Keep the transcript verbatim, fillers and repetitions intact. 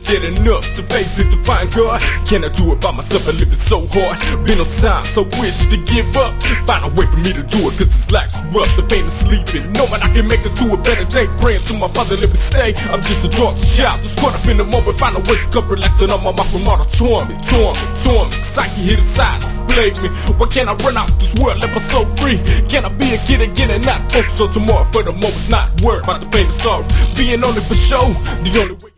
get enough to face it, to find God? Can I do it by myself and live it so hard? Been on time, so wish to give up. Find a way for me to do it, cause this life's rough. The pain of sleeping, knowing I can make it to a better day. Praying to my Father, live and stay. I'm just a drunk child, just caught up in the moment. Find a way to come relaxing on my mind from all the torment, torment, torment. Cause I can hear the silence plague me. Why can't I run out this world, let my soul free? Can I be a kid again and not focus on tomorrow? For the moment's not worth about the pain and sorrow. Being only for show, the only way.